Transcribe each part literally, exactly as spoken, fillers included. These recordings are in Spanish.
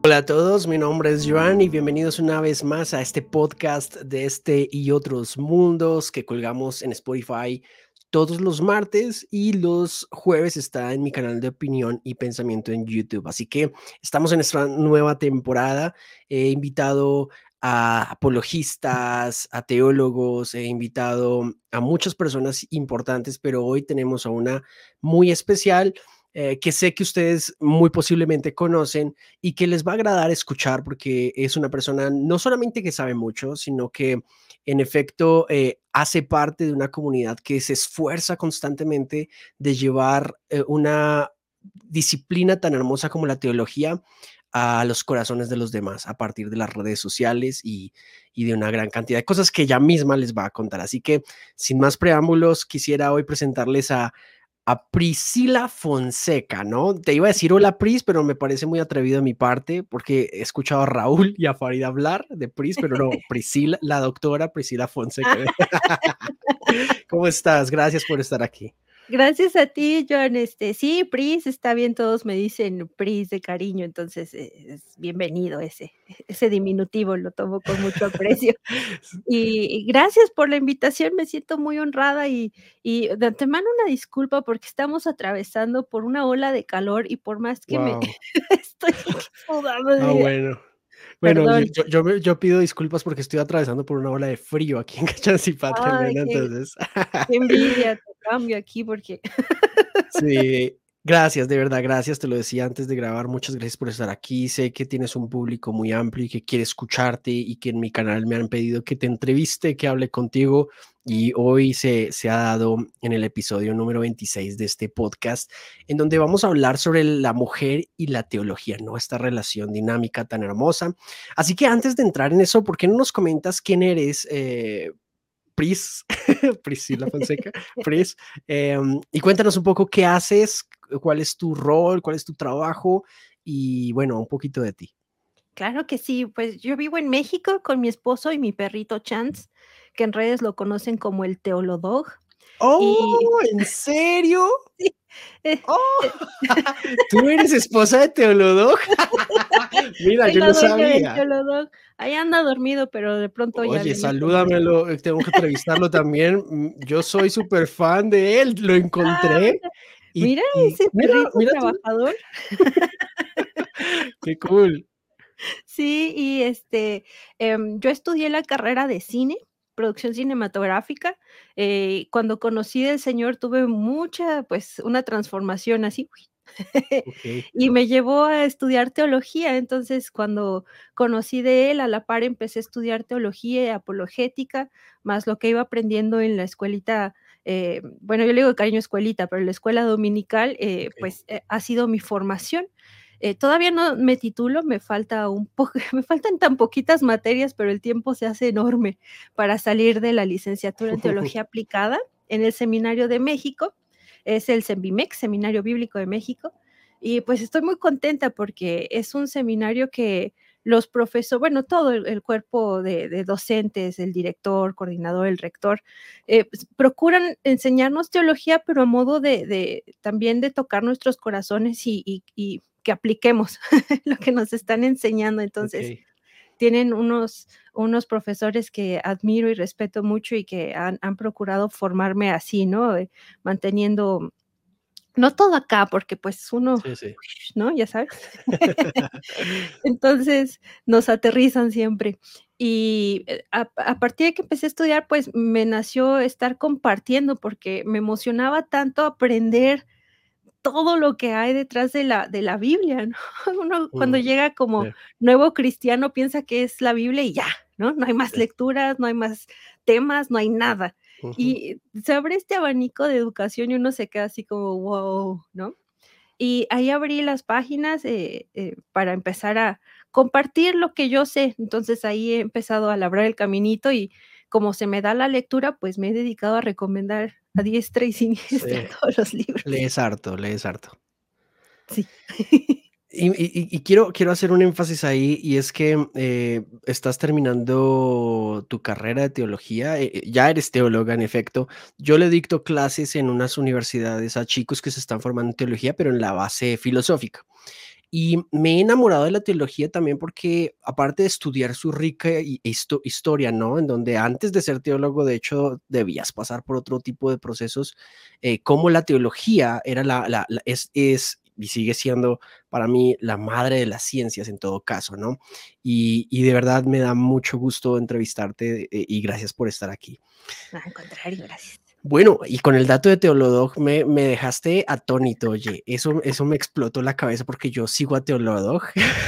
Hola a todos, mi nombre es Joan y bienvenidos una vez más a este podcast de este y otros mundos que colgamos en Spotify todos los martes y los jueves está en mi canal de opinión y pensamiento en YouTube. Así que estamos en nuestra nueva temporada. He invitado a apologistas, a teólogos, he invitado a muchas personas importantes, pero hoy tenemos a una muy especial eh, que sé que ustedes muy posiblemente conocen y que les va a agradar escuchar porque es una persona no solamente que sabe mucho, sino que en efecto eh, hace parte de una comunidad que se esfuerza constantemente de llevar eh, una disciplina tan hermosa como la teología a los corazones de los demás a partir de las redes sociales y, y de una gran cantidad de cosas que ella misma les va a contar. Así que sin más preámbulos, quisiera hoy presentarles a a Priscila Fonseca, ¿no? Te iba a decir hola Pris, pero me parece muy atrevido de mi parte porque he escuchado a Raúl y a Farid hablar de Pris, pero no, Priscila, la doctora Priscila Fonseca. ¿Cómo estás? Gracias por estar aquí. Gracias a ti, Joan. Este, sí, Pris, está bien, todos me dicen Pris de cariño, entonces, eh, es bienvenido ese ese diminutivo, lo tomo con mucho aprecio. Y y gracias por la invitación, me siento muy honrada y y de antemano una disculpa porque estamos atravesando por una ola de calor y por más que me Guau. estoy sudando Ah, de bueno. Bueno, yo perdón. yo yo me yo pido disculpas porque estoy atravesando por una ola de frío aquí en Ay, Cachancipatgelena, qué entonces. qué envidia, te cambio aquí porque Sí, gracias, de verdad, gracias. Te lo decía antes de grabar, muchas gracias por estar aquí. Sé que tienes un público muy amplio y que quiere escucharte y que en mi canal me han pedido que te entreviste, que hable contigo y hoy se, se ha dado en el episodio número veintiséis de este podcast, en donde vamos a hablar sobre la mujer y la teología, ¿no? Esta relación dinámica tan hermosa. Así que antes de entrar en eso, ¿por qué no nos comentas quién eres? Eh, Pris, Priscila Fonseca, Pris, em, y cuéntanos un poco qué haces, cuál es tu rol, cuál es tu trabajo y bueno, un poquito de ti. Claro que sí, pues yo vivo en México con mi esposo y mi perrito Chance, que en redes lo conocen como el Teolodog. Y ¡Oh! ¿En serio? sí, eh, ¡Oh! eh, ¿Tú eres esposa de Teolodog? Mira, soy yo la no dueña del sabía. Teolodog. Ahí anda dormido, pero de pronto ya Oye, viene como el salúdamelo, eh, tengo que entrevistarlo también. Mm, yo soy súper fan de él, lo ah, encontré mira, y mira y ese mira, perrito mira tú. trabajador. Qué cool. Sí, y, este, em, yo estudié la carrera de cine, producción cinematográfica. Eh, cuando conocí del Señor tuve mucha, pues, una transformación así, Okey. y me llevó a estudiar teología. Entonces, cuando conocí de él, a la par empecé a estudiar teología y apologética, más lo que iba aprendiendo en la escuelita, eh, bueno, yo le digo de cariño escuelita, pero la escuela dominical, eh, Okey. pues, eh, ha sido mi formación. Eh, todavía no me titulo, me falta un poco me faltan tan poquitas materias, pero el tiempo se hace enorme para salir de la licenciatura en teología aplicada en el Seminario de México, es el Senvimex, Seminario Bíblico de México, y pues estoy muy contenta porque es un seminario que los profeso bueno, todo el el cuerpo de de docentes, el director, coordinador, el rector, eh, pues, procuran enseñarnos teología, pero a modo de de también de tocar nuestros corazones y y y que apliquemos lo que nos están enseñando. Entonces, Okey. tienen unos unos profesores que admiro y respeto mucho y que han han procurado formarme así, ¿no? Eh, manteniendo no todo acá, porque, pues, uno, Sí, sí. ¿no? Ya sabes. Entonces, nos aterrizan siempre. Y, eh, a a partir de que empecé a estudiar, pues, me nació estar compartiendo, porque me emocionaba tanto aprender todo lo que hay detrás de la de la Biblia, ¿no? Uno cuando Mm, llega como sí. nuevo cristiano piensa que es la Biblia y ya, ¿no? No hay más Sí. lecturas, no hay más temas, no hay nada. Ujú. Y se abre este abanico de educación y uno se queda así como, guau, ¿no? Y ahí abrí las páginas, eh eh, para empezar a compartir lo que yo sé. Entonces, ahí he empezado a labrar el caminito y como se me da la lectura, pues, me he dedicado a recomendar a diestra y siniestra Sí, todos los libros. lees harto, lees harto. Sí. Y y y y quiero quiero hacer un énfasis ahí, y es que, eh, estás terminando tu carrera de teología, eh eh, ya eres teóloga, en efecto. Yo le dicto clases en unas universidades a chicos que se están formando en teología, pero en la base filosófica. Y me he enamorado de la teología también porque, aparte de estudiar su rica hi- histo- historia, ¿no? En donde antes de ser teólogo, de hecho, debías pasar por otro tipo de procesos, eh, como la teología era la, la- la- es, es y sigue siendo para mí la madre de las ciencias en todo caso, ¿no? Y, y de verdad me da mucho gusto entrevistarte, eh, y gracias por estar aquí. No, al contrario, gracias. Bueno, y con el dato de Teolodog me, me dejaste atónito, oye, eso, eso me explotó la cabeza porque yo sigo a Teolodog.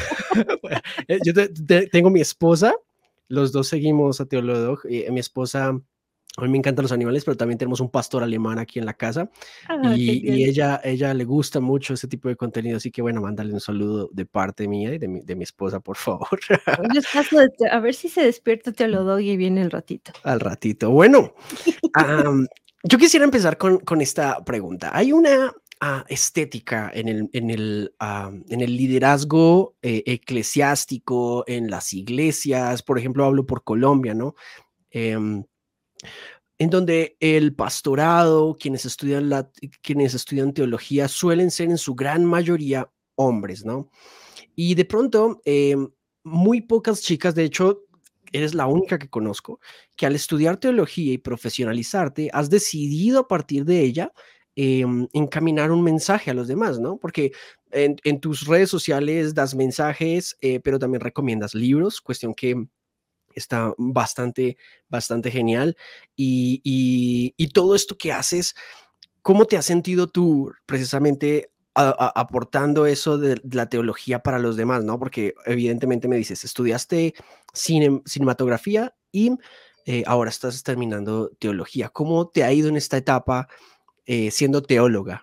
Eh, yo te- te- tengo mi esposa, los dos seguimos a Teolodog. Eh, mi esposa, a mí me encantan los animales, pero también tenemos un pastor alemán aquí en la casa Ah, y, y genial. ella, ella le gusta mucho ese tipo de contenido, así que bueno, mándale un saludo de parte mía y de mi, de mi esposa, por favor. Yo paso de te a ver si se despierta Teolodogui y viene el ratito. Al ratito. Bueno, Am, yo quisiera empezar con, con esta pregunta. Hay una ah, estética en el, en el, am, en el liderazgo eh, eclesiástico, en las iglesias, por ejemplo, hablo por Colombia, ¿no? Em, en donde el pastorado, quienes estudian, la, quienes estudian teología, suelen ser en su gran mayoría hombres, ¿no? Y de pronto, eh, muy pocas chicas, de hecho, eres la única que conozco, que al estudiar teología y profesionalizarte, has decidido a partir de ella eh, encaminar un mensaje a los demás, ¿no? Porque en, en tus redes sociales das mensajes, eh, pero también recomiendas libros, cuestión que está bastante, bastante genial. Y, y, y todo esto que haces, ¿cómo te has sentido tú precisamente a- a- aportando eso de la teología para los demás, ¿no? Porque evidentemente me dices, estudiaste cine- cinematografía y eh, ahora estás terminando teología. ¿Cómo te ha ido en esta etapa eh, siendo teóloga?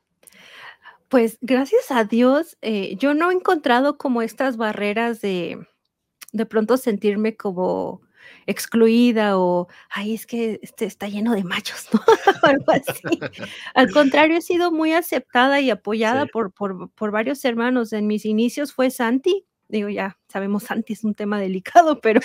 Pues, gracias a Dios, eh, yo no he encontrado como estas barreras de de pronto sentirme como excluida o: "Ay, es que este está lleno de machos", ¿no? Algo así. Al contrario, he sido muy aceptada y apoyada Sí, por por por varios hermanos. En mis inicios fue Santi, digo, ya sabemos, Santi es un tema delicado, pero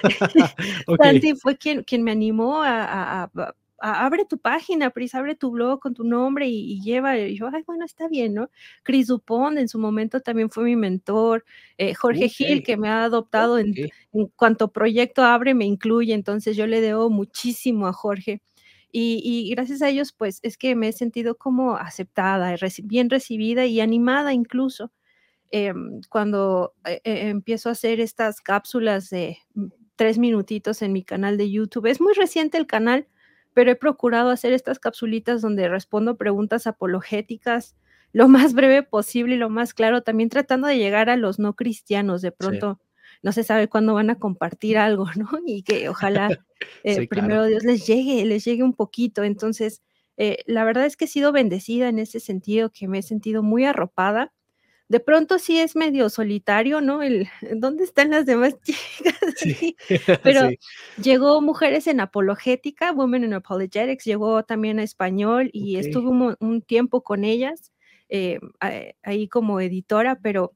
ok, Santi fue quien quien me animó a a a a a abre tu página, Pris, abre tu blog con tu nombre y y lleva, y yo: "Ay, bueno, está bien", ¿no? Chris Dupont en su momento también fue mi mentor, eh, Jorge ok, Gil, que me ha adoptado en ok, en cuanto proyecto abre, me incluye, entonces yo le debo muchísimo a Jorge. Y y gracias a ellos, pues, es que me he sentido como aceptada, reci bien recibida y animada incluso. Em, cuando, eh eh, empiezo a hacer estas cápsulas de, mm, tres minutitos en mi canal de YouTube. Es muy reciente el canal, pero he procurado hacer estas capsulitas donde respondo preguntas apologéticas lo más breve posible y lo más claro, también tratando de llegar a los no cristianos. De sí, pronto, no se sabe cuándo van a compartir algo, ¿no? Y que ojalá, eh, sí, claro. primero Dios les llegue les llegue un poquito. Entonces, eh, la verdad es que he sido bendecida en ese sentido, que me he sentido muy arropada. De pronto sí es medio solitario, ¿no? El ¿dónde están las demás chicas Sí, aquí? Pero sí, llegó Mujeres en Apologética, Women in Apologetics, llegó también a español y ok, estuve un mo un tiempo con ellas, eh, ah, ahí como editora, pero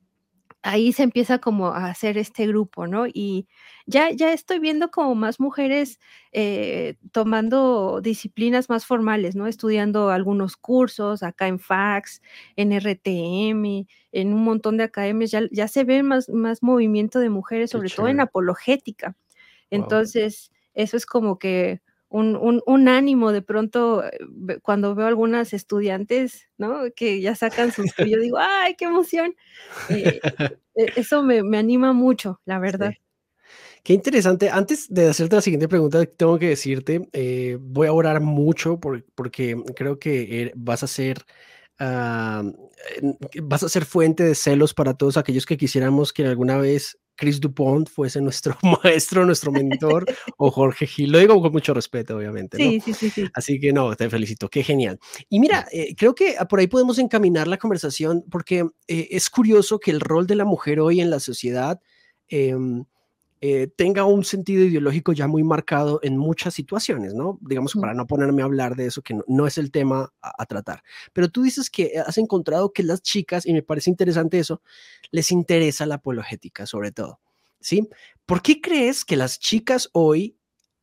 ahí se empieza como a hacer este grupo, ¿no? Y ya ya estoy viendo como más mujeres, eh, tomando disciplinas más formales, ¿no? Estudiando algunos cursos acá en Fax, en R T M, en un montón de academias, ya ya se ve más más movimiento de mujeres, qué sobre todo en chévere. apologética. Wow. Entonces, eso es como que un un un ánimo de pronto, eh, ve cuando veo algunas estudiantes, ¿no? Que ya sacan sus yo digo: "Ay, qué emoción". Eh, e eso me me anima mucho, la verdad. Sí. Qué interesante. Antes de hacerte la siguiente pregunta, tengo que decirte, eh, voy a orar mucho por- porque creo que eh, vas a ser, ah, en- que vas a ser fuente de celos para todos aquellos que quisiéramos que alguna vez Chris Dupont fuese nuestro maestro, nuestro mentor, o Jorge Gil. Lo digo con mucho respeto, obviamente, ¿no? Sí, sí, sí, sí. Así que no, te felicito, qué genial. Y mira, eh, creo que ah, por ahí podemos encaminar la conversación porque eh, es curioso que el rol de la mujer hoy en la sociedad em, eh, tenga un sentido ideológico ya muy marcado en muchas situaciones, ¿no? Digamos, Ujú. para no ponerme a hablar de eso, que no, no es el tema a, a tratar. Pero tú dices que has encontrado que las chicas, y me parece interesante eso, les interesa la apologética sobre todo, ¿sí? ¿Por qué crees que las chicas hoy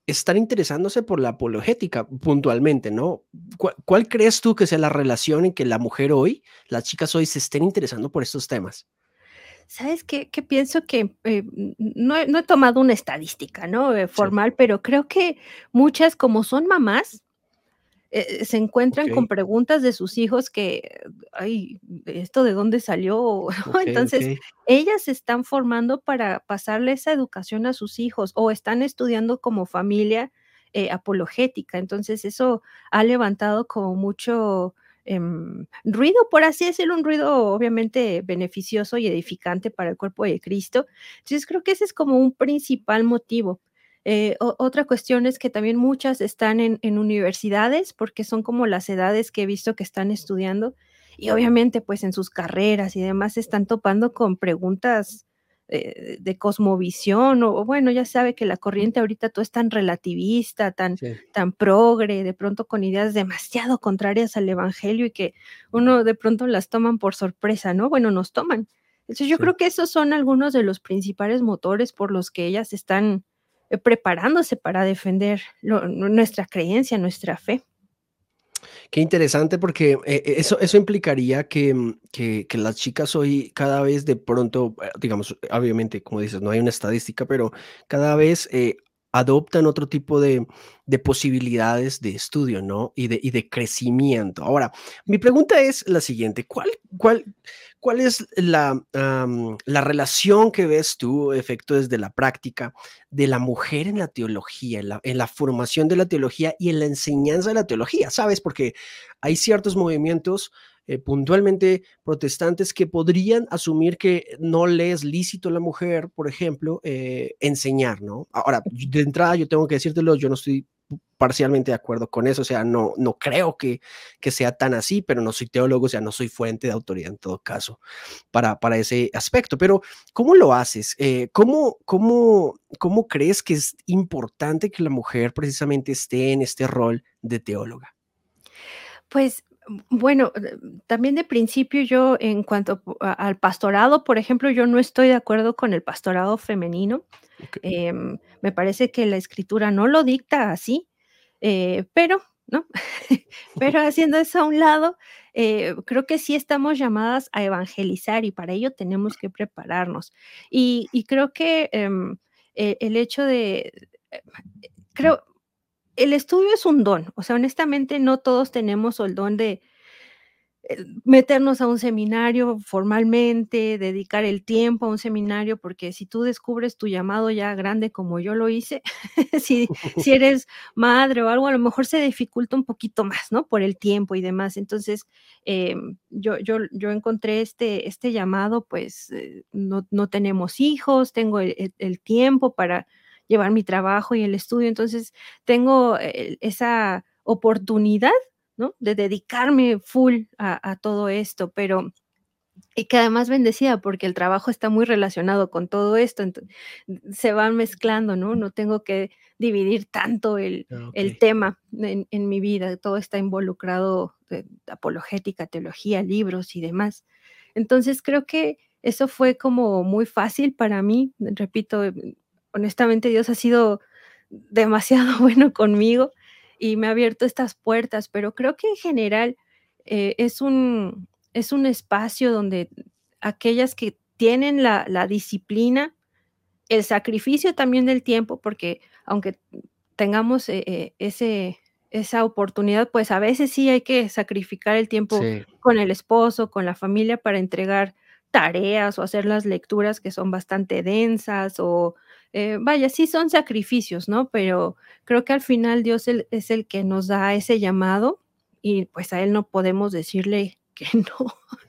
están interesándose por la apologética puntualmente, ¿no? ¿Cuál, cuál crees tú que sea la relación en que la mujer hoy, las chicas hoy se estén interesando por estos temas? ¿Sabes qué? Que pienso que, eh, n no he no he tomado una estadística, ¿no?, eh, Sí. formal, pero creo que muchas, como son mamás, eh, se encuentran con Okey, preguntas de sus hijos que, ay, ¿esto de dónde salió? okey, Entonces, okey. ellas se están formando para pasarle esa educación a sus hijos, o están estudiando como familia, eh, apologética. Entonces, eso ha levantado como mucho, em, ruido, por así decirlo, un ruido obviamente beneficioso y edificante para el cuerpo de Cristo. Entonces, creo que ese es como un principal motivo. Eh, o otra cuestión es que también muchas están en en universidades, porque son como las edades que he visto que están estudiando, y obviamente, pues, en sus carreras y demás se están topando con preguntas, eh, de cosmovisión, o o bueno, ya sabe que la corriente ahorita todo es tan relativista, tan Sí, tan progre, de pronto con ideas demasiado contrarias al evangelio y que uno de pronto las toman por sorpresa, ¿no? Bueno, nos toman. Entonces, yo sí. creo que esos son algunos de los principales motores por los que ellas están eh, preparándose para defender lo nuestra creencia, nuestra fe. Qué interesante porque, eh, eh, eso eso implicaría que, mm, que que las chicas hoy cada vez de pronto, eh, digamos, obviamente, como dices, no hay una estadística, pero cada vez, eh, adoptan otro tipo de de posibilidades de estudio, ¿no? Y de y de crecimiento. Ahora, mi pregunta es la siguiente, ¿cuál cuál cuál es la, am, la relación que ves tú, efecto desde la práctica, de la mujer en la teología, en la en la formación de la teología y en la enseñanza de la teología? ¿Sabes? Porque hay ciertos movimientos, eh, puntualmente protestantes, que podrían asumir que no le es lícito a la mujer, por ejemplo, eh, enseñar, ¿no? Ahora, de entrada yo tengo que decírtelo, yo no estoy parcialmente de acuerdo con eso, o sea, no, no creo que, que sea tan así, pero no soy teólogo, o sea, no soy fuente de autoridad en todo caso para, para ese aspecto. Pero, ¿cómo lo haces? Eh, ¿cómo, cómo, ¿Cómo crees que es importante que la mujer precisamente esté en este rol de teóloga? Pues, mm, bueno, eh, también de principio yo en cuanto po a al pastorado, por ejemplo, yo no estoy de acuerdo con el pastorado femenino. Ok, Em, me parece que la escritura no lo dicta así, eh, pero, ¿no? Pero haciendo eso a un lado, eh, creo que sí estamos llamadas a evangelizar y para ello tenemos que prepararnos. Y y creo que, em, e el hecho de, eh, creo el estudio es un don, o sea, honestamente, no todos tenemos el don de, eh, meternos a un seminario formalmente, dedicar el tiempo a un seminario, porque si tú descubres tu llamado ya grande como yo lo hice, si si eres madre o algo, a lo mejor se dificulta un poquito más, ¿no? Por el tiempo y demás. Entonces, em, yo yo yo encontré este este llamado, pues, eh, no no tenemos hijos, tengo el el el tiempo para llevar mi trabajo y el estudio, entonces tengo, eh, esa oportunidad, ¿no? De dedicarme full a a todo esto, pero y que además bendecida, porque el trabajo está muy relacionado con todo esto, ento se van mezclando, ¿no? No tengo que dividir tanto el ah, ok. el tema en en mi vida, todo está involucrado, eh, apologética, teología, libros y demás. Entonces, creo que eso fue como muy fácil para mí, repito, em, honestamente, Dios ha sido demasiado bueno conmigo y me ha abierto estas puertas, pero creo que en general, eh, es un es un espacio donde aquellas que tienen la la disciplina, el sacrificio también del tiempo, porque aunque tengamos, eh eh, ese esa oportunidad, pues, a veces sí hay que sacrificar el tiempo Sí. con el esposo, con la familia para entregar tareas o hacer las lecturas que son bastante densas o, eh, vaya, sí son sacrificios, ¿no? Pero creo que al final Dios el es el que nos da ese llamado y, pues, a Él no podemos decirle que no.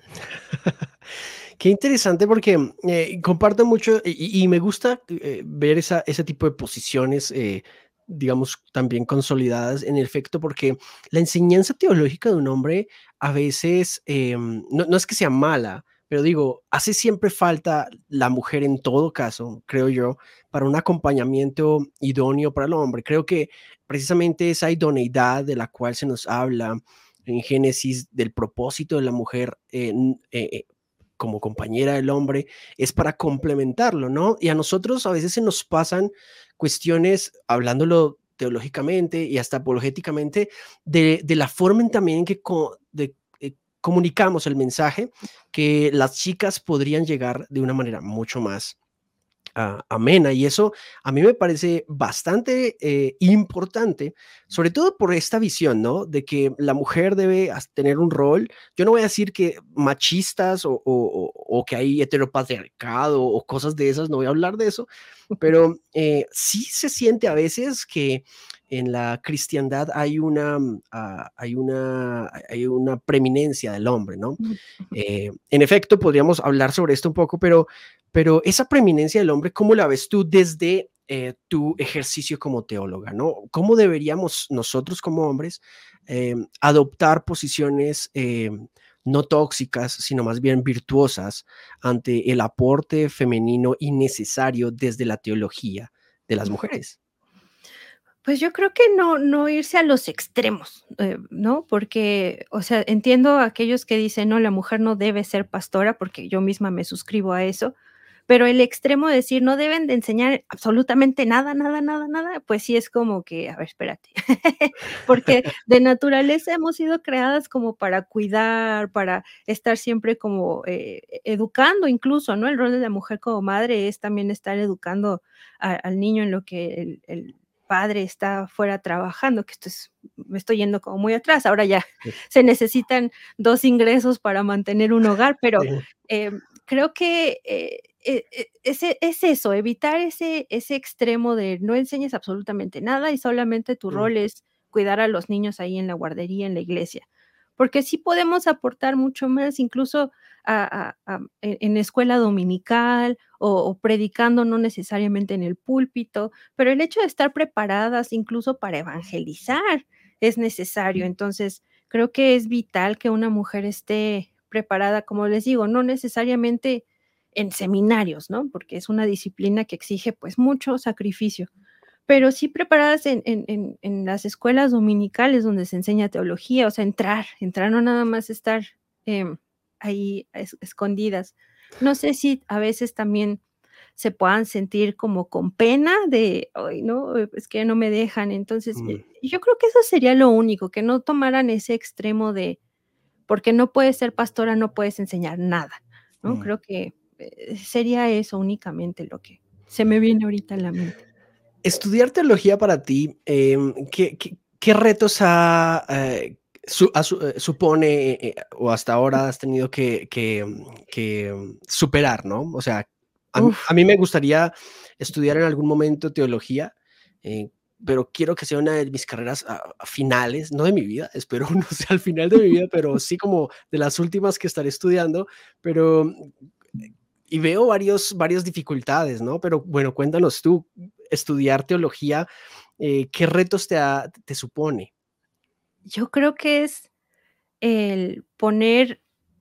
Qué interesante porque, mm, eh, comparto mucho y y y me gusta, eh, ver esa ese tipo de posiciones, eh, digamos, también consolidadas en efecto, porque la enseñanza teológica de un hombre a veces, em, no no es que sea mala, pero digo, hace siempre falta la mujer en todo caso, creo yo, para un acompañamiento idóneo para el hombre. Creo que precisamente esa idoneidad de la cual se nos habla en Génesis, del propósito de la mujer, en, eh eh, como compañera del hombre, es para complementarlo, ¿no? Y a nosotros a veces se nos pasan cuestiones, hablándolo teológicamente y hasta apologéticamente de, de la forma en también en que co- de, eh, comunicamos el mensaje, que las chicas podrían llegar de una manera mucho más ah, amena. Y eso a mí me parece bastante eh, importante, sobre todo por esta visión, ¿no? De que la mujer debe as- tener un rol. Yo no voy a decir que machistas o, o- o- o que hay heteropatriarcado o cosas de esas, no voy a hablar de eso, pero eh, sí se siente a veces que en la cristiandad hay una, mm, ah, hay una, hay una preeminencia del hombre, ¿no? Ujú, ujú. Eh, en efecto, podríamos hablar sobre esto un poco, pero pero esa preeminencia del hombre, ¿cómo la ves tú desde eh, tu ejercicio como teóloga, ¿no? ¿Cómo deberíamos nosotros como hombres eh, adoptar posiciones eh, no tóxicas, sino más bien virtuosas ante el aporte femenino innecesario desde la teología de las mujeres? Pues yo creo que no no irse a los extremos, eh, ¿no? Porque, o sea, entiendo a aquellos que dicen: "No, la mujer no debe ser pastora", porque yo misma me suscribo a eso, pero el extremo de decir: "No deben de enseñar absolutamente nada, nada, nada, nada", pues sí es como que, a ver, espérate, porque de naturaleza hemos sido creadas como para cuidar, para estar siempre como, eh, educando incluso, ¿no? El rol de la mujer como madre es también estar educando a al niño en lo que el el padre está fuera trabajando, que esto es me estoy yendo como muy atrás, ahora ya Sí, se necesitan dos ingresos para mantener un hogar, pero, sí, em, creo que, eh, e e es es eso, evitar ese ese extremo de no enseñes absolutamente nada y solamente tu mm, rol es cuidar a los niños ahí en la guardería, en la iglesia, porque sí podemos aportar mucho más, incluso a a a en en escuela dominical o o predicando, no necesariamente en el púlpito, pero el hecho de estar preparadas incluso para evangelizar es necesario. Entonces, creo que es vital que una mujer esté preparada, como les digo, no necesariamente en seminarios, ¿no? Porque es una disciplina que exige, pues, mucho sacrificio, pero sí preparadas en en en en las escuelas dominicales donde se enseña teología, o sea, entrar, entrar, no nada más estar, em, ahí es escondidas. No sé si a veces también se puedan sentir como con pena de: "Ay, no, eh, es que no me dejan". Entonces, mm, eh, yo creo que eso sería lo único, que no tomaran ese extremo de porque no puedes ser pastora, no puedes enseñar nada, ¿no? mm. Creo que, eh, sería eso únicamente lo que se me viene ahorita a la mente. Estudiar teología para ti, em, ¿qué, qué, qué retos ha, eh, su- ha su- eh, supone eh, eh, o hasta ahora has tenido que, que, mm, que, mm, superar, ¿no? O sea, a, mí Uf. a mí me gustaría estudiar en algún momento teología, eh, pero quiero que sea una de mis carreras ah, finales, no de mi vida, espero no sea al final de mi vida, pero sí como de las últimas que estaré estudiando, pero y veo varios, varias dificultades, ¿no? Pero bueno, cuéntanos tú, estudiar teología, eh, ¿qué retos te, ha- te supone? Yo creo que es el poner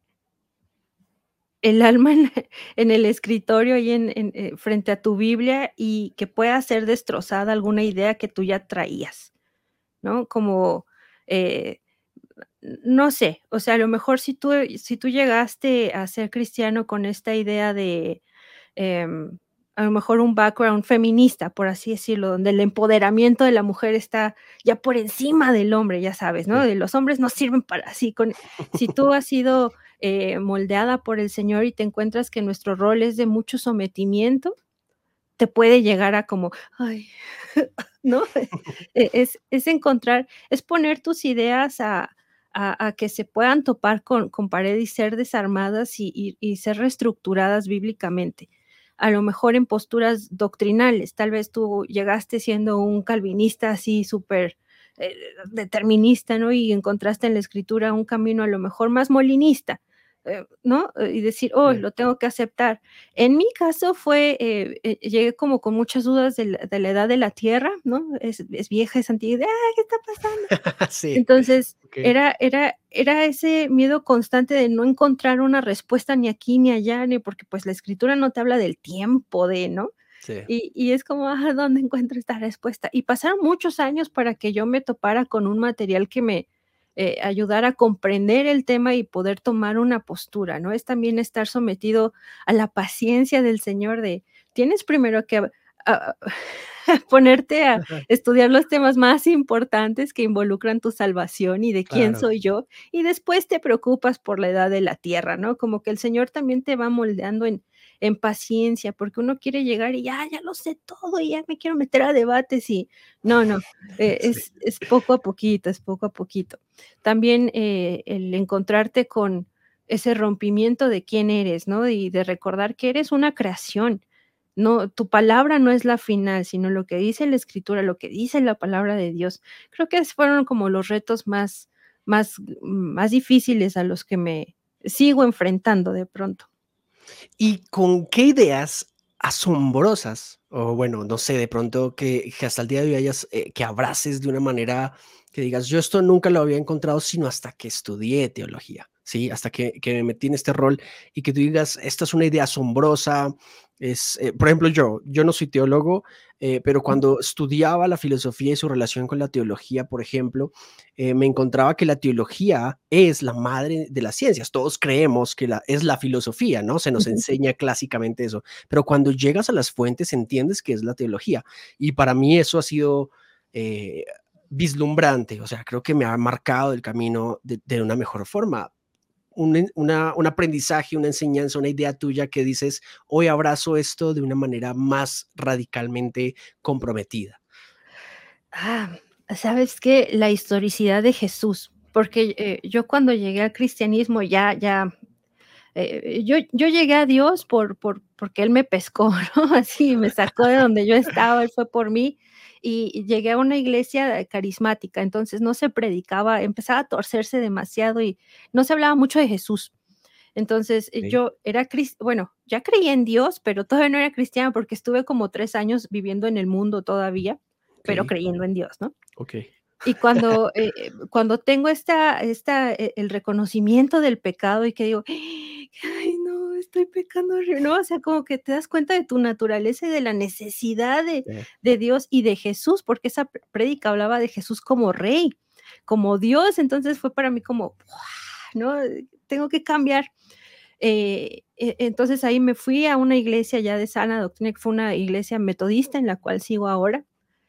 el alma en en el escritorio y en en, eh, frente a tu Biblia y que pueda ser destrozada alguna idea que tú ya traías, ¿no? Como, eh, no sé, o sea, a lo mejor si tú si tú llegaste a ser cristiano con esta idea de, em, a lo mejor un background feminista, por así decirlo, donde el empoderamiento de la mujer está ya por encima del hombre, ya sabes, ¿no? Sí. De los hombres no sirven para así con si tú has sido, eh, moldeada por el Señor y te encuentras que nuestro rol es de mucho sometimiento, te puede llegar a como, ay, ¿no? E es es encontrar es poner tus ideas a a a que se puedan topar con con pared y ser desarmadas y y y ser reestructuradas bíblicamente. A lo mejor en posturas doctrinales, tal vez tú llegaste siendo un calvinista así súper, eh, determinista, ¿no? Y encontraste en la Escritura un camino a lo mejor más molinista, eh, ¿no? Eh, Y decir: "Oh, Sí. lo tengo que aceptar". En mi caso fue, eh, eh, llegué como con muchas dudas de la de la edad de la Tierra, ¿no? Es es vieja, es antigua, y de: "Ay, ¿qué está pasando?". Sí, Entonces, ok. era era era ese miedo constante de no encontrar una respuesta ni aquí ni allá, ni porque, pues, la Escritura no te habla del tiempo de, ¿no? Sí. Y y es como, ah, ¿dónde encuentro esta respuesta? Y pasaron muchos años para que yo me topara con un material que me, eh, ayudara a comprender el tema y poder tomar una postura, ¿no? Es también estar sometido a la paciencia del Señor de tienes primero que a ponerte a Ajá. estudiar los temas más importantes que involucran tu salvación y de quién Claro. soy yo, y después te preocupas por la edad de la tierra, ¿no? Como que el Señor también te va moldeando en en paciencia, porque uno quiere llegar y ya, ya lo sé todo, y ya me quiero meter a debates y no, no, eh, Sí. es es poco a poquito, es poco a poquito. También, eh, el encontrarte con ese rompimiento de quién eres, ¿no? Y de recordar que eres una creación. No, tu palabra no es la final, sino lo que dice la Escritura, lo que dice la palabra de Dios. Creo que esos fueron como los retos más más más difíciles a los que me sigo enfrentando de pronto. ¿Y con qué ideas asombrosas, o bueno, no sé, de pronto que que hasta el día de hoy hayas, eh, que abraces de una manera que digas: "Yo esto nunca lo había encontrado, sino hasta que estudié teología", ¿sí? Hasta que que me metí en este rol y que tú digas: "Esta es una idea asombrosa", es, eh, por ejemplo, yo, yo no soy teólogo, eh, pero cuando estudiaba la filosofía y su relación con la teología, por ejemplo, eh, me encontraba que la teología es la madre de las ciencias. Todos creemos que la, es la filosofía, ¿no? Se nos enseña clásicamente eso, pero cuando llegas a las fuentes entiendes que es la teología. Y para mí eso ha sido eh, vislumbrante, o sea, creo que me ha marcado el camino de, de una mejor forma. Un, en- una, un aprendizaje, una enseñanza, una idea tuya que dices, hoy abrazo esto de una manera más radicalmente comprometida. Ah, ¿sabes qué? La historicidad de Jesús, porque, eh, yo cuando llegué al cristianismo ya ya, eh, yo yo llegué a Dios por por porque Él me pescó, ¿no? Así, me sacó de donde yo estaba, Él fue por mí, y y llegué a una iglesia carismática, entonces no se predicaba, empezaba a torcerse demasiado y no se hablaba mucho de Jesús. Entonces, eh, Ok, yo era cris bueno, ya creía en Dios, pero todavía no era cristiana porque estuve como tres años viviendo en el mundo todavía, ok, pero creyendo en Dios, ¿no? ok. Y cuando, eh, eh, cuando tengo esta esta, e el reconocimiento del pecado y que digo: "Ay, no, estoy pecando horri", ¿no? O sea, como que te das cuenta de tu naturaleza y de la necesidad de Eh, de Dios y de Jesús, porque esa p prédica hablaba de Jesús como Rey, como Dios. Entonces, fue para mí como, ¿no? Tengo que cambiar. Eh, e entonces, ahí me fui a una iglesia ya de sana doctrina, que fue una iglesia metodista en la cual sigo ahora.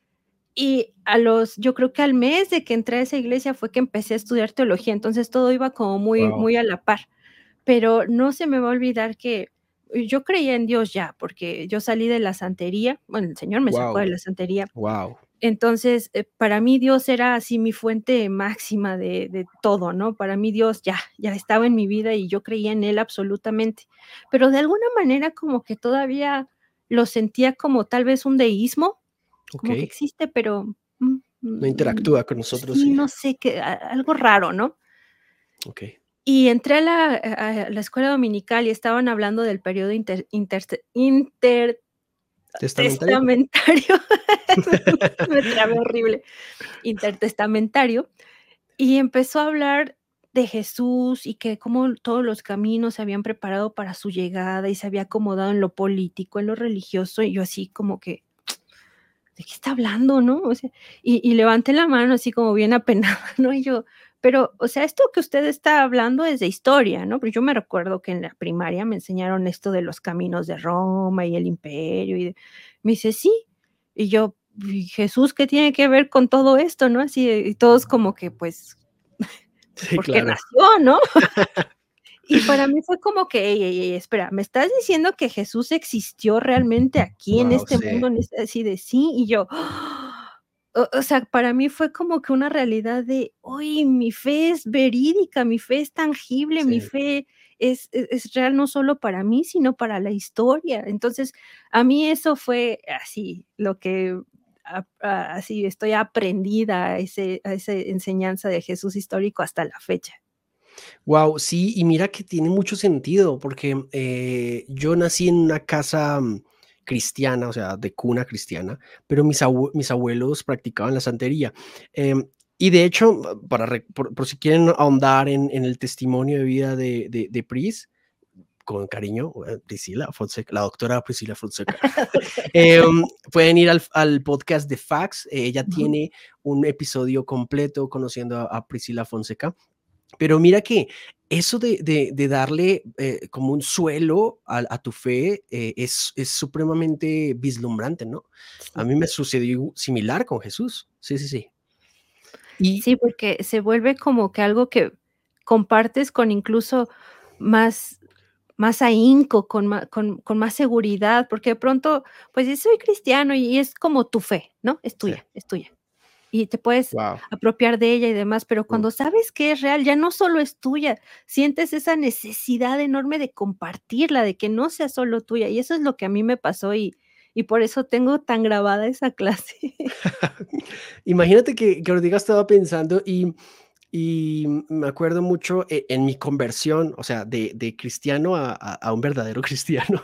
Y a los yo creo que al mes de que entré a esa iglesia fue que empecé a estudiar teología, entonces todo iba como muy wow, muy a la par, pero no se me va a olvidar que yo creía en Dios ya, porque yo salí de la santería, bueno, el Señor me sacó de wow, la santería. wow. Entonces, eh, para mí Dios era así mi fuente máxima de de todo, ¿no? Para mí Dios ya ya estaba en mi vida y yo creía en Él absolutamente, pero de alguna manera como que todavía lo sentía como tal vez un deísmo, Ok, como que existe, pero, mm, no mm, interactúa con nosotros, sí, sí. no sé, qué a algo raro, ¿no? Ok. Y entré a la a a la escuela dominical y estaban hablando del periodo inter interste ¿Testamentario? intertestamentario, me trabé horrible, intertestamentario, y empezó a hablar de Jesús y que cómo todos los caminos se habían preparado para su llegada y se había acomodado en lo político, en lo religioso, y yo así como que ¿de qué está hablando?, ¿no? O sea, y y levanté la mano así como bien apenada, ¿no? Y yo, pero, o sea, esto que usted está hablando es de historia, ¿no? Pero yo me recuerdo que en la primaria me enseñaron esto de los caminos de Roma y el imperio y de me dice: "Sí". Y yo: "¿Y Jesús qué tiene que ver con todo esto?", ¿no? Así de y todos como que, pues pues, Sí, porque claro. nació, ¿no? Y para mí fue como que: "Ey, ey, ey, espera, ¿me estás diciendo que Jesús existió realmente aquí en Wow, este sí, mundo?". En este así de: "Sí", y yo, o o sea, para mí fue como que una realidad de: "Oye, mi fe es verídica, mi fe es tangible, mi sí. fe es es es real no solo para mí, sino para la historia". Entonces, a mí eso fue así, lo que a a así estoy aprendida a ese a ese enseñanza de Jesús histórico hasta la fecha. Wow, sí, y mira que tiene mucho sentido, porque, eh, yo nací en una casa, mm, cristiana, o sea, de cuna cristiana, pero mis abue mis abuelos practicaban la santería. Em, y de hecho, para re por por si quieren ahondar en en el testimonio de vida de de de Pris, con cariño, eh, Priscila Fonseca, la doctora Priscila Fonseca. Em, pueden ir al al podcast de Fax, ella Ujú. tiene un episodio completo conociendo a a Priscila Fonseca. Pero mira que eso de de de darle, eh, como un suelo al a tu fe, eh, es es supremamente vislumbrante, ¿no? A Sí. mí me sucedió similar con Jesús. Sí, sí, sí. Y Sí, porque se vuelve como que algo que compartes con incluso más más ahínco, con má con con más seguridad, porque de pronto, pues, sí soy cristiano y es como tu fe, ¿no? Es sí, tuya, es tuya. Y te puedes guau. apropiar de ella y demás, pero Mm. cuando sabes que es real, ya no solo es tuya, sientes esa necesidad enorme de compartirla, de que no sea solo tuya, y eso es lo que a mí me pasó y y por eso tengo tan grabada esa clase. Imagínate que que ahorita estaba pensando y y me acuerdo mucho e en mi conversión, o sea, de de cristiano a a a un verdadero cristiano,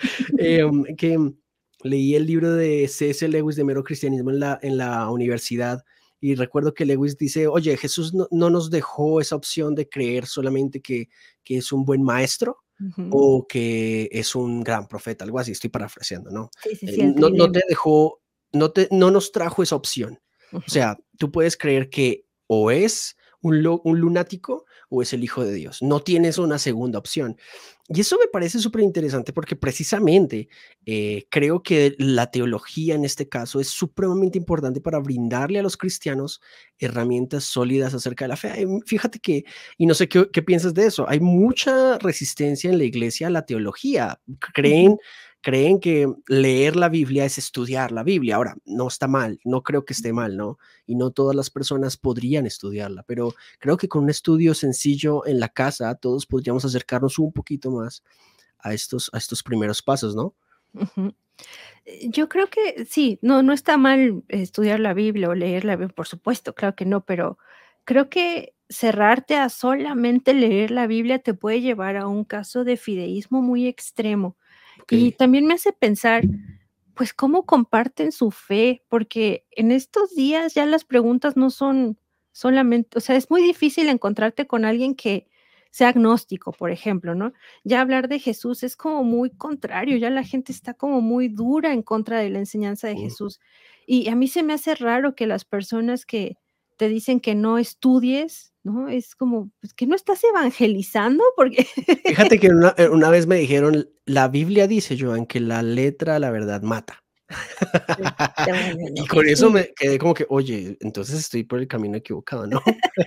em, que leí el libro de C S. Lewis de Mero Cristianismo en la en la universidad, y recuerdo que Lewis dice: "Oye, Jesús no no nos dejó esa opción de creer solamente que que es un buen maestro Ujú. o que es un gran profeta", algo así, estoy parafraseando, ¿no? Sí, sí, Eh, sí, el no no trilema. te dejó no te no nos trajo esa opción. O Ujú, sea, tú puedes creer que o es un, lo- un lunático o es el hijo de Dios. No tienes una segunda opción. Y eso me parece súper interesante porque precisamente eh, creo que la teología en este caso es supremamente importante para brindarle a los cristianos herramientas sólidas acerca de la fe. Ay, fíjate que, y no sé qué, qué piensas de eso, hay mucha resistencia en la iglesia a la teología. ujú, Creen creen que leer la Biblia es estudiar la Biblia. Ahora, no está mal, no creo que esté mal, ¿no? Y no todas las personas podrían estudiarla, pero creo que con un estudio sencillo en la casa todos podríamos acercarnos un poquito más a estos, a estos primeros pasos, ¿no? ujú. Eh, yo creo que sí, no no está mal estudiar la Biblia o leer la Biblia, por supuesto, claro que no, pero creo que cerrarte a solamente leer la Biblia te puede llevar a un caso de fideísmo muy extremo. Ok. Y también me hace pensar, pues, ¿cómo comparten su fe? Porque en estos días ya las preguntas no son solamente, o sea, es muy difícil encontrarte con alguien que sea agnóstico, por ejemplo, ¿no? Ya hablar de Jesús es como muy contrario, ya la gente está como muy dura en contra de la enseñanza de Mm. Jesús. Y a mí se me hace raro que las personas que te dicen que no estudies, ¿no? Es como, pues, ¿que no estás evangelizando? Porque Fíjate que una, eh, una vez me dijeron, la Biblia dice, Joan, que la letra, la verdad, mata. sí, te vuelve Y loco. con eso Sí, me quedé como que, oye, entonces estoy por el camino equivocado, ¿no?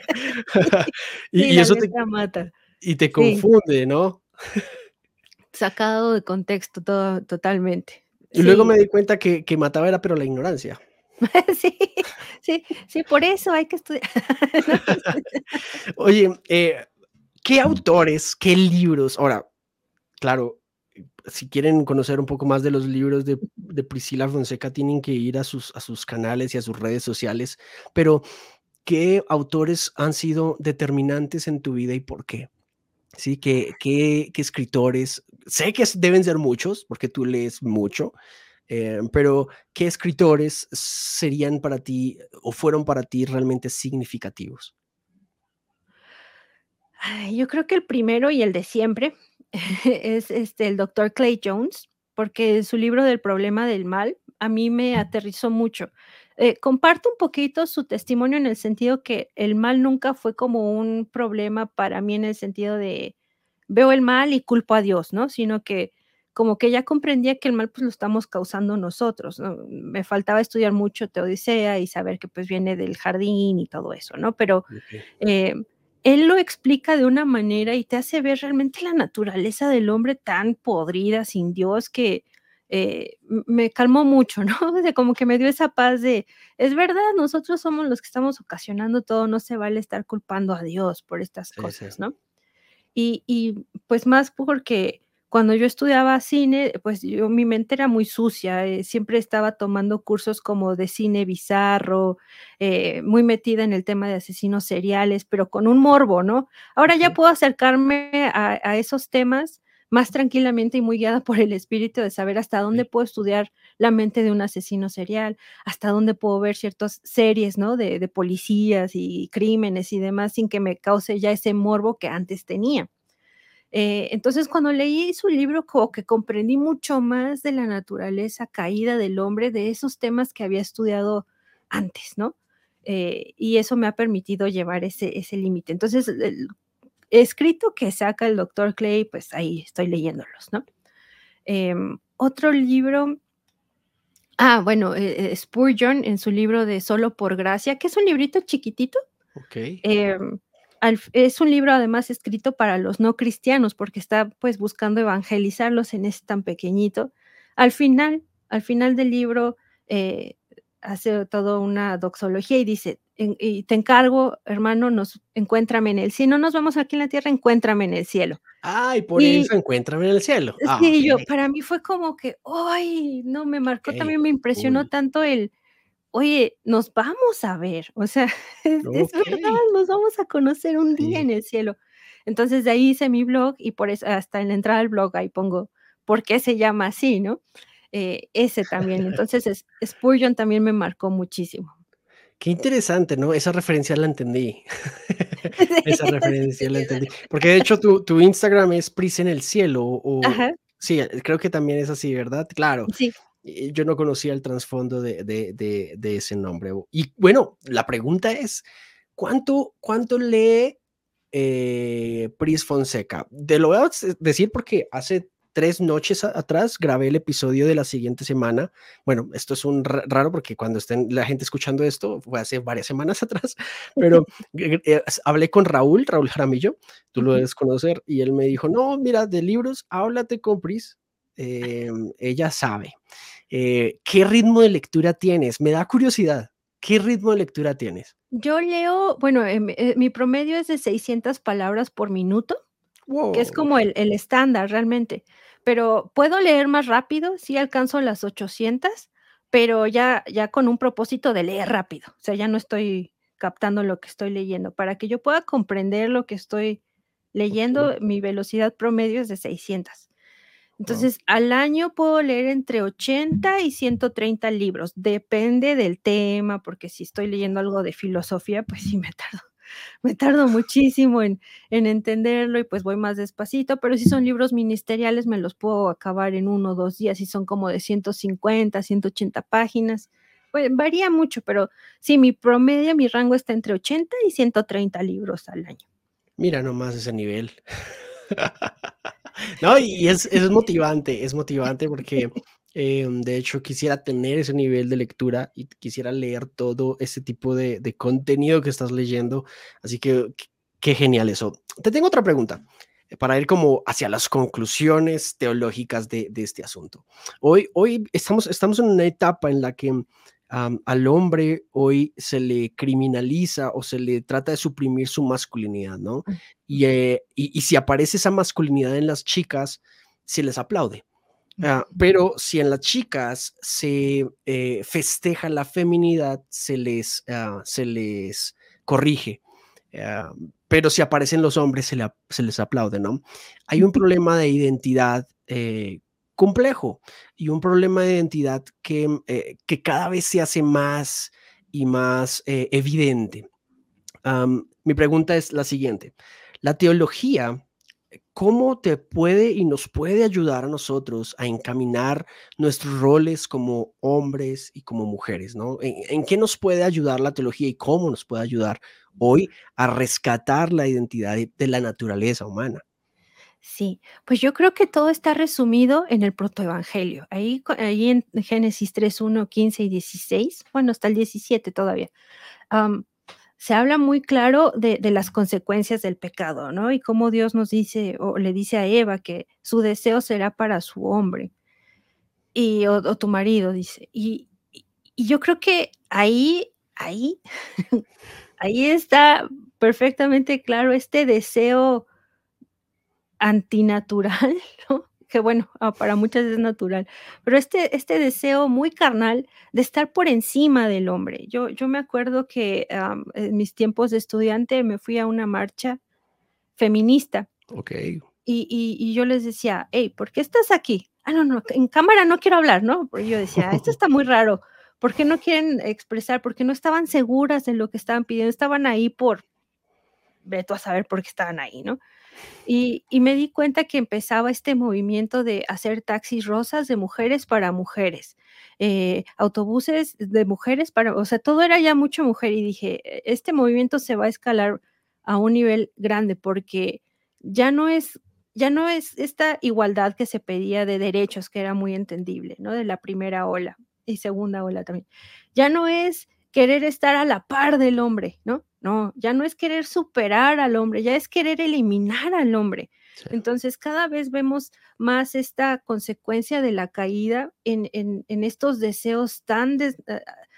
sí, Y, y la eso te, letra mata. y te Sí, confunde, ¿no? sacado de contexto todo totalmente. Y luego me Sí, di cuenta que, que mataba era pero la ignorancia. sí, sí, sí, por eso hay que estudiar, ¿no? Oye, eh, ¿qué autores, qué libros? Ahora, claro, si quieren conocer un poco más de los libros de, de Priscila Fonseca, tienen que ir a sus, a sus canales y a sus redes sociales, pero ¿qué autores han sido determinantes en tu vida y por qué? Sí, ¿qué, qué, qué escritores? Sé que es- deben ser muchos, porque tú lees mucho, eh, pero ¿qué escritores serían para ti o fueron para ti realmente significativos? Ay, yo creo que el primero y el de siempre es, este, el doctor Clay Jones, porque su libro del problema del mal a mí me aterrizó mucho. Eh, comparto un poquito su testimonio en el sentido que el mal nunca fue como un problema para mí en el sentido de veo el mal y culpo a Dios, ¿no? Sino que como que ya comprendía que el mal, pues, lo estamos causando nosotros, ¿no? Me faltaba estudiar mucho Teodicea y saber que, pues, viene del jardín y todo eso, ¿no? Pero, Ok. eh, él lo explica de una manera y te hace ver realmente la naturaleza del hombre tan podrida, sin Dios, que, eh, m me calmó mucho, ¿no? O sea, como que me dio esa paz de, es verdad, nosotros somos los que estamos ocasionando todo, no se vale estar culpando a Dios por estas Sí, sí. cosas, ¿no? Y y, pues, más porque cuando yo estudiaba cine, pues, yo mi mente era muy sucia, eh, siempre estaba tomando cursos como de cine bizarro, eh, muy metida en el tema de asesinos seriales, pero con un morbo, ¿no? Ahora ya Ok. puedo acercarme a a esos temas más tranquilamente y muy guiada por el espíritu de saber hasta dónde Ok. puedo estudiar la mente de un asesino serial, hasta dónde puedo ver ciertas series, ¿no? De de policías y crímenes y demás, sin que me cause ya ese morbo que antes tenía. Eh, entonces, cuando leí su libro, como que comprendí mucho más de la naturaleza caída del hombre, de esos temas que había estudiado antes, ¿no? eh, y eso me ha permitido llevar ese ese límite. Entonces, el escrito que saca el doctor Clay, pues ahí estoy leyéndolos, ¿no? Em, otro libro ah, bueno, eh eh, Spurgeon en su libro de Solo por gracia, que es un librito chiquitito, Okey. em, al f es un libro además escrito para los no cristianos, porque está, pues, buscando evangelizarlos en ese tan pequeñito. Al final al final del libro, eh, hace toda una doxología y dice: "En y te encargo, hermano, nos encuéntrame en el si no nos vemos aquí en la tierra, encuéntrame en el cielo". Ah, y por Y eso encuéntrame en el cielo. Ah, sí, yo okey, para mí fue como que, ¡ay! No, me marcó okey, también, me impresionó cool. tanto el, oye, nos vamos a ver, o sea, es es verdad, Okey, nos vamos a conocer un día sí. en el cielo. Entonces, de ahí hice mi blog y por eso hasta en la entrada del blog ahí pongo por qué se llama así, ¿no? Eh, ese también. Entonces, es Spurgeon también me marcó muchísimo. Qué interesante, ¿no? Esa referencia la entendí. Esa Sí, referencia la sí, entendí. Porque de hecho tu tu Instagram es Pris en el cielo, o ajá, sí, eh, creo que también es así, ¿verdad? Claro, sí. y yo no conocía el trasfondo de de de de ese nombre. Y bueno, la pregunta es, ¿cuánto cuánto lee, eh, Pris Fonseca? Te lo voy a s decir porque hace tres noches a atrás grabé el episodio de la siguiente semana. Bueno, esto es un ra raro porque cuando estén la gente escuchando esto fue hace varias semanas atrás, pero Gre eh, s hablé con Raúl, Raúl Jaramillo, tú lo Ujú. debes conocer, y él me dijo: "No, mira, de libros, háblate con Pris, em, ella sabe". Eh, ¿qué ritmo de lectura tienes? Me da curiosidad, ¿qué ritmo de lectura tienes? Yo leo, bueno, em, eh, mi promedio es de seiscientas palabras por minuto, que es Wow, como el el estándar realmente, pero puedo leer más rápido, sí alcanzo las ochocientas, pero ya ya con un propósito de leer rápido, o sea, ya no estoy captando lo que estoy leyendo. Para que yo pueda comprender lo que estoy okey, leyendo, mi velocidad promedio es de seiscientas. wao. Entonces, al año puedo leer entre ochenta y ciento treinta libros, depende del tema, porque si estoy leyendo algo de filosofía, pues sí me tardo me tardo muchísimo en en entenderlo y, pues, voy más despacito, pero si son libros ministeriales, me los puedo acabar en uno o dos días, si son como de ciento cincuenta, ciento ochenta páginas. Pues, varía mucho, pero sí, mi promedio, mi rango está entre ochenta y ciento treinta libros al año. Mira nomás ese nivel. No, y es es motivante, es motivante porque, em, de hecho, quisiera tener ese nivel de lectura y quisiera leer todo ese tipo de de contenido que estás leyendo, así que q qué genial eso. Te tengo otra pregunta, eh, para ir como hacia las conclusiones teológicas de de este asunto. Hoy hoy estamos estamos en una etapa en la que, am, al hombre hoy se le criminaliza o se le trata de suprimir su masculinidad, ¿no? Mm, Y, ujú, eh, y, y si aparece esa masculinidad en las chicas, se les aplaude. Ah, ujú. pero si en las chicas se eh, festeja la feminidad, se les, ah, se les corrige. Ah, pero si aparecen los hombres, se, le ap- se les aplaude, ¿no? Hay un problema de identidad eh, complejo y un problema de identidad que, eh, que cada vez se hace más y más eh, evidente. Am, mi pregunta es la siguiente. La teología, ¿cómo te puede y nos puede ayudar a nosotros a encaminar nuestros roles como hombres y como mujeres, ¿no? ¿En, en qué nos puede ayudar la teología y cómo nos puede ayudar hoy a rescatar la identidad de, de la naturaleza humana? Sí, pues yo creo que todo está resumido en el protoevangelio. Ahí co ahí en Génesis tres, uno, quince y dieciséis, bueno, hasta el diecisiete todavía, am, se habla muy claro de de las consecuencias del pecado, ¿no? Y cómo Dios nos dice, o le dice a Eva que su deseo será para su hombre, y o o tu marido, dice. Y y y yo creo que ahí ahí ahí está perfectamente claro este deseo antinatural, ¿no? Que bueno, ah, para muchas es natural, pero este este deseo muy carnal de estar por encima del hombre. Yo yo me acuerdo que, am, en mis tiempos de estudiante me fui a una marcha feminista Ok. y y y yo les decía: "Hey, ¿por qué estás aquí?". "Ah, no, no, en cámara no quiero hablar", ¿no? Porque yo decía: "Esto está muy raro, ¿por qué no quieren expresar?". Porque no estaban seguras de lo que estaban pidiendo, estaban ahí por ve tú a saber por qué estaban ahí, ¿no? Y y me di cuenta que empezaba este movimiento de hacer taxis rosas de mujeres para mujeres, eh, autobuses de mujeres para o sea, todo era ya mucha mujer, y dije: "E este movimiento se va a escalar a un nivel grande", porque ya no es ya no es esta igualdad que se pedía de derechos, que era muy entendible, ¿no? De la primera ola y segunda ola también. Ya no es querer estar a la par del hombre, ¿no? No, ya no es querer superar al hombre, ya es querer eliminar al hombre. Sí. Entonces, cada vez vemos más esta consecuencia de la caída en en en estos deseos tan des ah,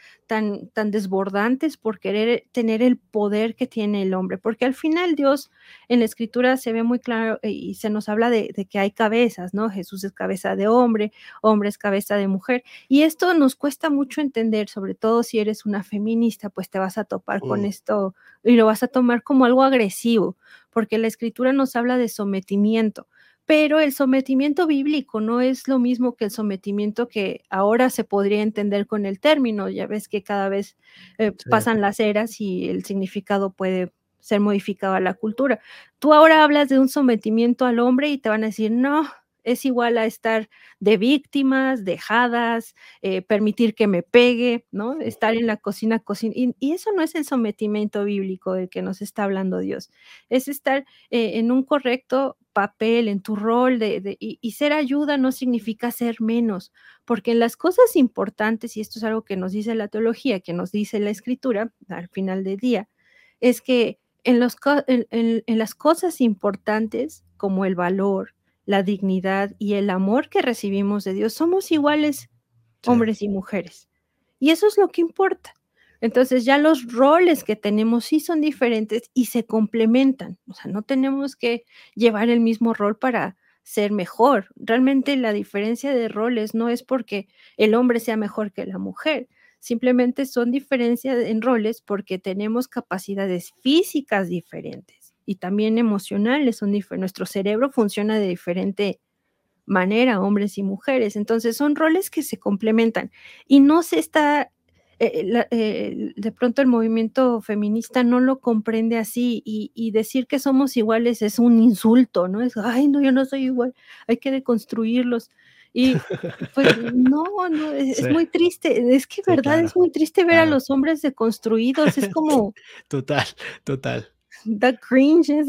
tan tan desbordantes por querer tener el poder que tiene el hombre, porque al final Dios en la Escritura se ve muy claro, eh, y se nos habla de de que hay cabezas, ¿no? Jesús es cabeza de hombre, hombre es cabeza de mujer, y esto nos cuesta mucho entender, sobre todo si eres una feminista, pues te vas a topar con Mm, esto y lo vas a tomar como algo agresivo, porque la Escritura nos habla de sometimiento, pero el sometimiento bíblico no es lo mismo que el sometimiento que ahora se podría entender con el término. Ya ves que cada vez, eh, sí. pasan las eras y el significado puede ser modificado a la cultura. Tú ahora hablas de un sometimiento al hombre y te van a decir: "No, es igual a estar de víctimas, dejadas, eh, permitir que me pegue", ¿no? Estar en la cocina, cocin y y eso no es el sometimiento bíblico del que nos está hablando Dios. Es estar, eh, en un correcto papel, en tu rol de de y y ser ayuda no significa ser menos, porque en las cosas importantes, y esto es algo que nos dice la teología, que nos dice la Escritura al final del día, es que en los co en en en las cosas importantes, como el valor, la dignidad y el amor que recibimos de Dios, somos iguales Sí. hombres y mujeres. Y eso es lo que importa. Entonces, ya los roles que tenemos sí son diferentes y se complementan. O sea, no tenemos que llevar el mismo rol para ser mejor. Realmente la diferencia de roles no es porque el hombre sea mejor que la mujer, simplemente son diferencias en roles porque tenemos capacidades físicas diferentes y también emocionales son diferentes. Nuestro cerebro funciona de diferente manera, hombres y mujeres. Entonces, son roles que se complementan y no se está, eh eh, la eh, de pronto el movimiento feminista no lo comprende así, y y decir que somos iguales es un insulto, ¿no? Es: "Ay, no, yo no soy igual, hay que deconstruirlos". Y, pues, no, no, es Sí, es muy triste, es que, sí, ¿verdad? claro, Es muy triste ver a claro. los hombres deconstruidos, es como Total, total. da cringe eso,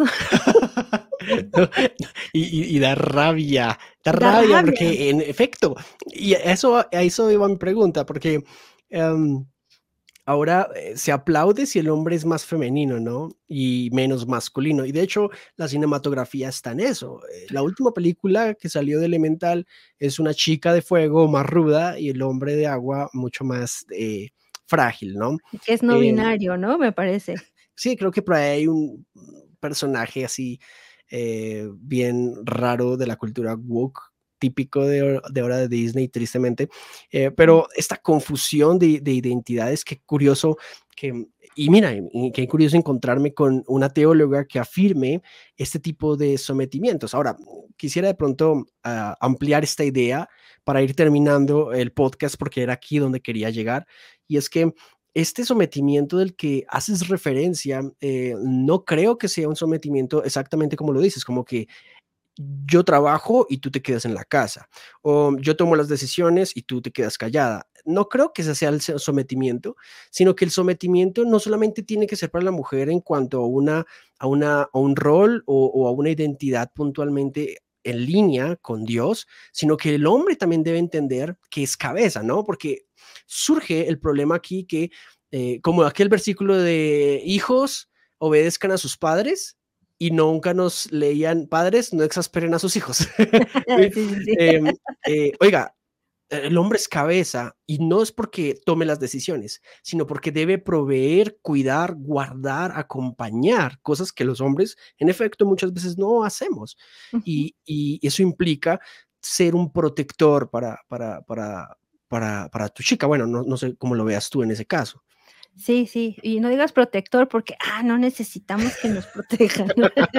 No, y y y da rabia, da da rabia, rabia. porque en efecto, y a eso a eso iba mi pregunta, porque, em, ahora, eh, se aplaude si el hombre es más femenino, ¿no? Y menos masculino. Y de hecho, la cinematografía está en eso. Eh, la última película que salió de Elemental es una chica de fuego más ruda y el hombre de agua mucho más, eh, frágil, ¿no? Que es no Em binario, ¿no? Me parece. Sí, creo que por ahí hay un personaje así, eh, bien raro de la cultura woke, típico de ahora de ahora de Disney, tristemente, eh, Mm. pero esta confusión de de identidades, qué curioso que y mira, y qué curioso encontrarme con una teóloga que afirme este tipo de sometimientos. Ahora, quisiera de pronto, ah, ampliar esta idea para ir terminando el podcast, porque era aquí donde quería llegar, y es que este sometimiento del que haces referencia, eh, no creo que sea un sometimiento exactamente como lo dices, como que yo trabajo y tú te quedas en la casa, o yo tomo las decisiones y tú te quedas callada. No creo que ese sea el so- sometimiento, sino que el sometimiento no solamente tiene que ser para la mujer en cuanto a una, a una, a un rol o, o a una identidad puntualmente en línea con Dios, sino que el hombre también debe entender que es cabeza, ¿no? Porque surge el problema aquí que, eh, como aquel versículo de hijos obedezcan a sus padres, y nunca nos leían: "Padres, no exasperen a sus hijos". Sí, Sí, sí, sí. em, eh, oiga, el hombre es cabeza y no es porque tome las decisiones, sino porque debe proveer, cuidar, guardar, acompañar, cosas que los hombres, en efecto, muchas veces no hacemos. Ujú. Y y eso implica ser un protector para para para para para tu chica. Bueno, no no sé cómo lo veas tú en ese caso. Sí, sí, y no digas protector porque, ah, no necesitamos que nos protejan.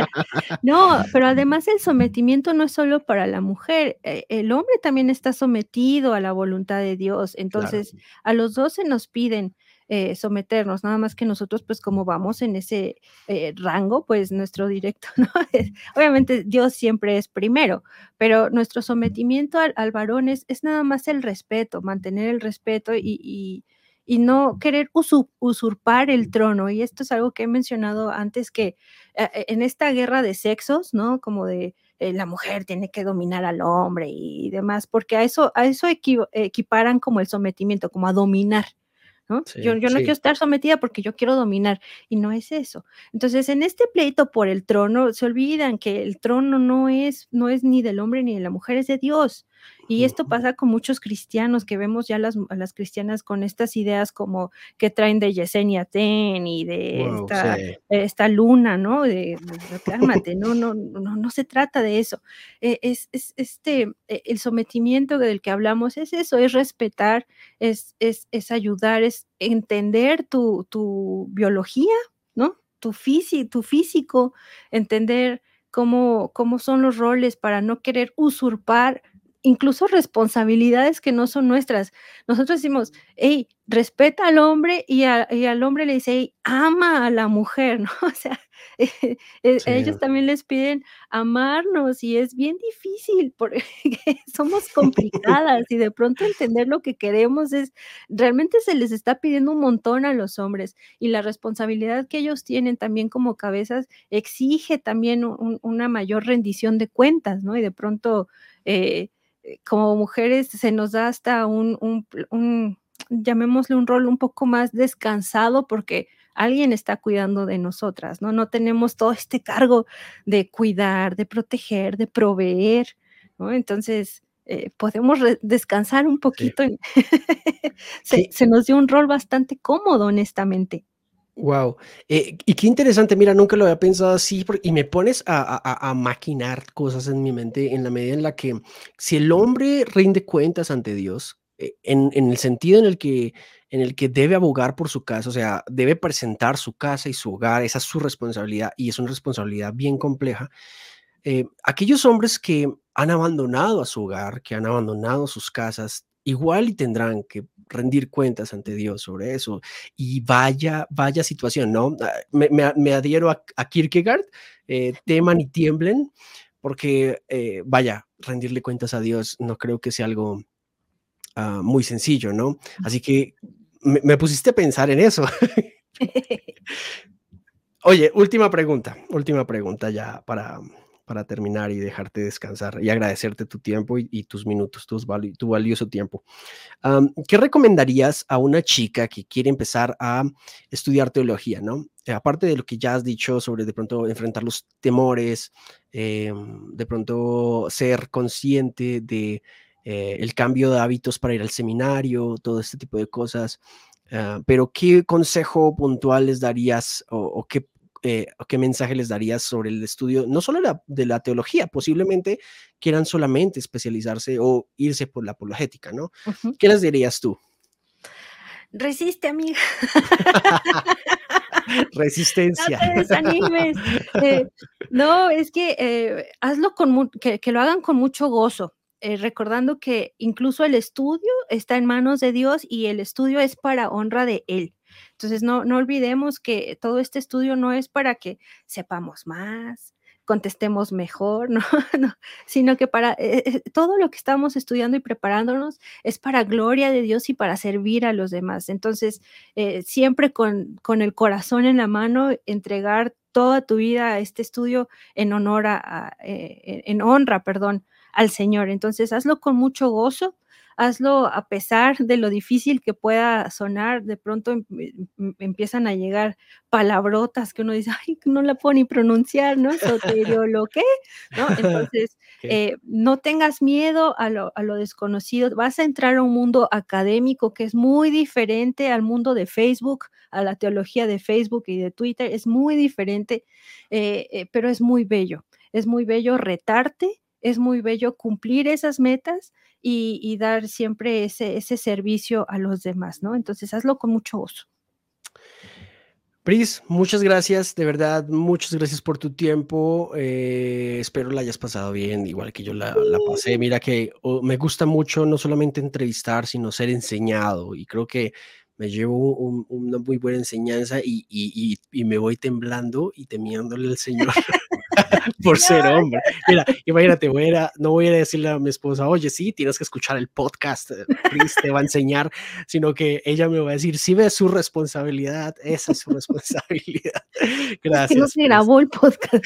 No, pero además el sometimiento no es solo para la mujer, eh, el hombre también está sometido a la voluntad de Dios. Claro, Entonces, a los dos se nos piden, eh, someternos, nada más que nosotros, pues, como vamos en ese, eh, rango, pues, nuestro directo, ¿no? Es obviamente, Dios siempre es primero, pero nuestro sometimiento al al varón es es nada más el respeto, mantener el respeto y y y no querer usu usurpar el trono. Y esto es algo que he mencionado antes que, eh, e en esta guerra de sexos, ¿no? Como de, eh, la mujer tiene que dominar al hombre y demás, porque a eso a eso equivo equiparan como el sometimiento, como a dominar, ¿no? Yo Sí, yo no quiero sí. estar sometida porque yo quiero dominar, y no es eso. Entonces, en este pleito por el trono, se olvidan que el trono no es no es ni del hombre ni de la mujer, es de Dios. Y esto Ujú. pasa con muchos cristianos, que vemos ya las a las cristianas con estas ideas como que traen de Yesenia Ten y de Guau, esta sí. esta luna, ¿no? De de cálmate, no no no no se trata de eso. Eh, es es, este, e el sometimiento del que hablamos es eso, es respetar, es es es ayudar, es entender tu tu biología, ¿no? Tu fisi tu físico, entender cómo cómo son los roles para no querer usurpar, incluso responsabilidades que no son nuestras. Nosotros decimos: "Hey, respeta al hombre", y a y al hombre le dice: "Hey, ama a la mujer", ¿no? O sea, eh, eh, a Sí. ellos también les piden amarnos, y es bien difícil porque somos complicadas, y de pronto entender lo que queremos es realmente se les está pidiendo un montón a los hombres, y la responsabilidad que ellos tienen también como cabezas exige también un una mayor rendición de cuentas, ¿no? Y de pronto, eh, eh, como mujeres se nos da hasta un un pl un llamémosle un rol un poco más descansado, porque alguien está cuidando de nosotras, ¿no? No tenemos todo este cargo de cuidar, de proteger, de proveer, ¿no? Entonces, eh, podemos re descansar un Sí. poquito en se Qué se nos dio un rol bastante cómodo, honestamente. Guau, eh, y qué interesante, mira, nunca lo había pensado así, por y me pones a a a a maquinar cosas en mi mente en la medida en la que si el hombre rinde cuentas ante Dios, eh, en en el sentido en el que en el que debe abogar por su casa, o sea, debe presentar su casa y su hogar, esa es su responsabilidad, y es una responsabilidad bien compleja. Eh, aquellos hombres que han abandonado a su hogar, que han abandonado sus casas, igual y tendrán que rendir cuentas ante Dios sobre eso. Y vaya, vaya situación, ¿no? Ah, me, me, me adhiero a, a Kierkegaard, eh, teman y tiemblen, porque eh, vaya, rendirle cuentas a Dios no creo que sea algo ah, muy sencillo, ¿no? Así que me, me pusiste a pensar en eso. Oye, última pregunta, última pregunta ya para, para terminar y dejarte descansar y agradecerte tu tiempo y, y tus minutos, tus vali- tu valioso tiempo. Am, ¿qué recomendarías a una chica que quiere empezar a estudiar teología, no? Eh, aparte de lo que ya has dicho sobre de pronto enfrentar los temores, em, de pronto ser consciente de eh, el cambio de hábitos para ir al seminario, todo este tipo de cosas. Ah, pero ¿qué consejo puntual les darías o, o qué, eh, o qué mensaje les darías sobre el estudio, no solo la- de la teología, posiblemente quieran solamente especializarse o irse por la apologética, ¿no? Ujú. ¿Qué les dirías tú? Resiste, amiga, no Resistencia. te desanimes. Eh, no, es que, eh, hazlo con mu que que lo hagan con mucho gozo, eh, recordando que incluso el estudio está en manos de Dios y el estudio es para honra de Él. Entonces, no no olvidemos que todo este estudio no es para que sepamos más, contestemos mejor, no, no, sino que para, eh eh, todo lo que estamos estudiando y preparándonos es para gloria de Dios y para servir a los demás. Entonces, eh, siempre con, con el corazón en la mano, entregar toda tu vida a este estudio en honor a, a, eh, en honra, perdón, al Señor. Entonces, hazlo con mucho gozo, hazlo a pesar de lo difícil que pueda sonar. De pronto em- em- empiezan a llegar palabrotas que uno dice, ay, no la puedo ni pronunciar, ¿no? Soteriolo, ¿qué? ¿No? Entonces, Okey. eh, no tengas miedo a lo, a lo desconocido. Vas a entrar a un mundo académico que es muy diferente al mundo de Facebook, a la teología de Facebook y de Twitter. Es muy diferente, eh, eh, pero es muy bello. Es muy bello retarte, es muy bello cumplir esas metas y, y dar siempre ese, ese servicio a los demás, ¿no? Entonces, hazlo con mucho gozo. Pris, muchas gracias, de verdad, muchas gracias por tu tiempo. Eh, espero la hayas pasado bien, igual que yo la, la pasé. Sí. Mira que oh, me gusta mucho no solamente entrevistar, sino ser enseñado. Y creo que me llevo un, una muy buena enseñanza y, y, y, y me voy temblando y temiéndole al Señor por ser hombre. Mira, imagínate, voy a ir a, no voy a decirle a mi esposa, oye, sí, tienes que escuchar el podcast, Pris te va a enseñar, sino que ella me va a decir, sí ves su responsabilidad, esa es su responsabilidad. Gracias. Es que no se grabó el podcast.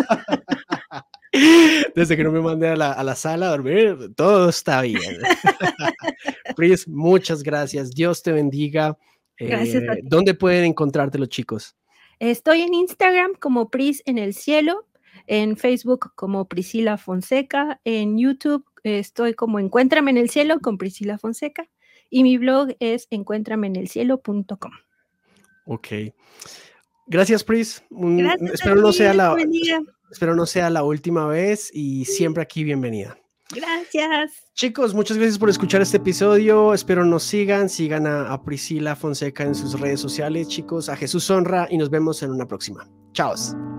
Desde que no me mandé a la, a la sala a dormir, todo está bien. Pris, muchas gracias. Dios te bendiga. Gracias a Eh, ti. ¿Dónde pueden encontrarte los chicos? Estoy en Instagram como Pris en el cielo, en Facebook como Priscila Fonseca, en YouTube estoy como Encuéntrame en el cielo con Priscila Fonseca y mi blog es encuéntrame en el cielo punto com. Ok. Gracias, Pris. Gracias espero, a ti, no sea Dios la, te bendiga. espero no sea la última vez y siempre aquí bienvenida. Gracias. Chicos, muchas gracias por escuchar este episodio. Espero nos sigan. Sigan a, a Priscila Fonseca en sus redes sociales, chicos. A Jesús honra y nos vemos en una próxima. Chao.